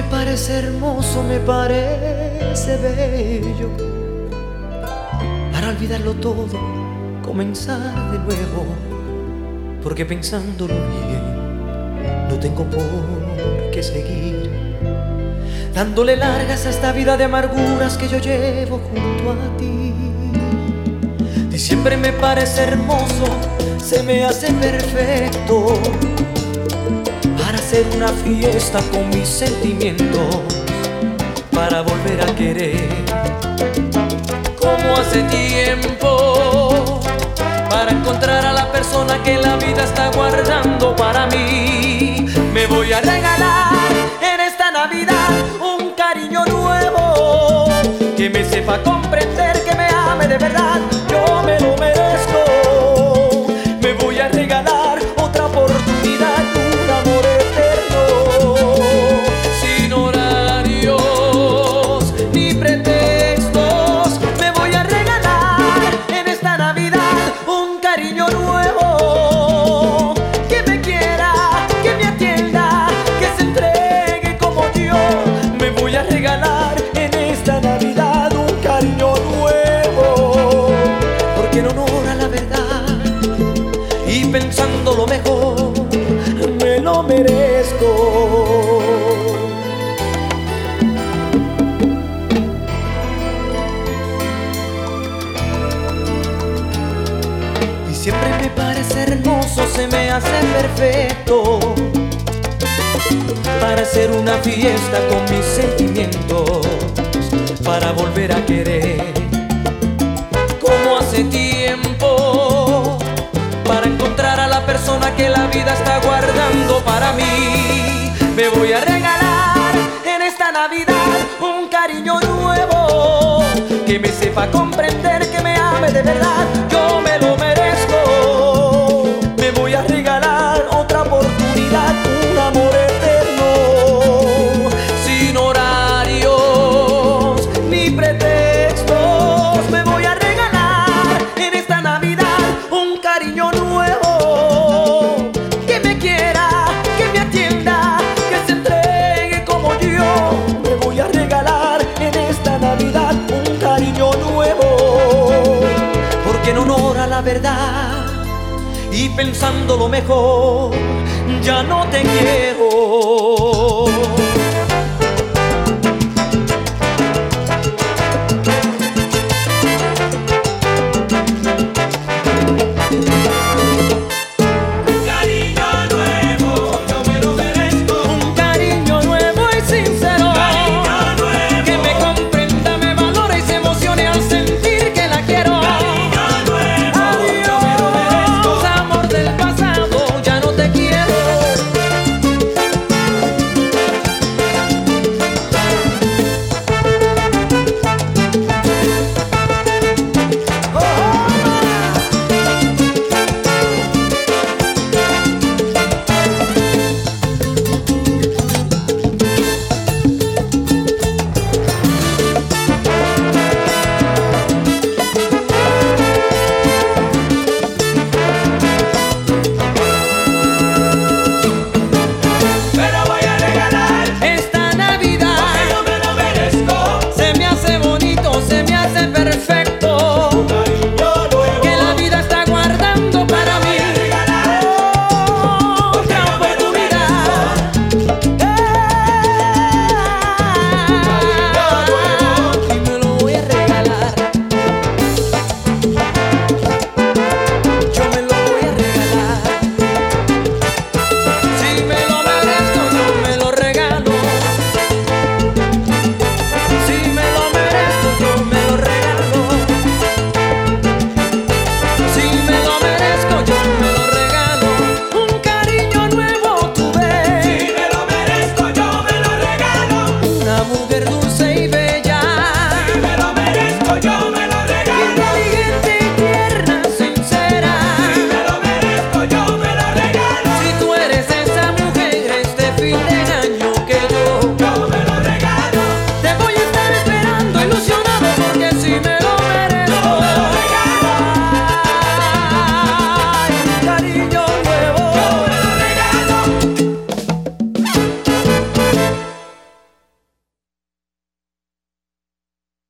parece hermoso, me parece bello. Para olvidarlo todo, comenzar de nuevo. Porque pensándolo bien, no tengo por qué seguir dándole largas a esta vida de amarguras que yo llevo junto a ti. Diciembre me parece hermoso, se me hace perfecto para hacer una fiesta con mis sentimientos, para volver a querer como hace tiempo, para encontrar a la persona que la vida está guardando para mí. Me voy a regalar en esta Navidad un cariño nuevo, que me sepa comprender, que me ame de verdad, yo me lo merezco. Me voy a regalar otra oportunidad, un amor eterno, sin horarios ni pretextos. Me voy a regalar en esta Navidad un cariño nuevo, que me quiera, que me atienda, que se entregue como yo. Me voy a regalar en esta Navidad un cariño nuevo, porque en honor a la verdad y pensando lo mejor, me lo merezco. Y siempre me parece hermoso, se me hace perfecto para hacer una fiesta con mis sentimientos, para volver a querer como hace tiempo, para encontrar a la persona que la vida está guardando para mí. Me voy a regalar en esta Navidad un cariño nuevo, que me sepa comprender, que me ame de verdad, yo me lo merezco. Me voy a regalar otra oportunidad, un amor eterno, sin horarios ni pretextos. Me voy a regalar en esta Navidad un cariño nuevo, que me quiera, que me atienda, que se entregue como yo. Me voy a regalar en esta Navidad un cariño nuevo, porque en honor a la verdad y pensando lo mejor, ya no te quiero. Fin de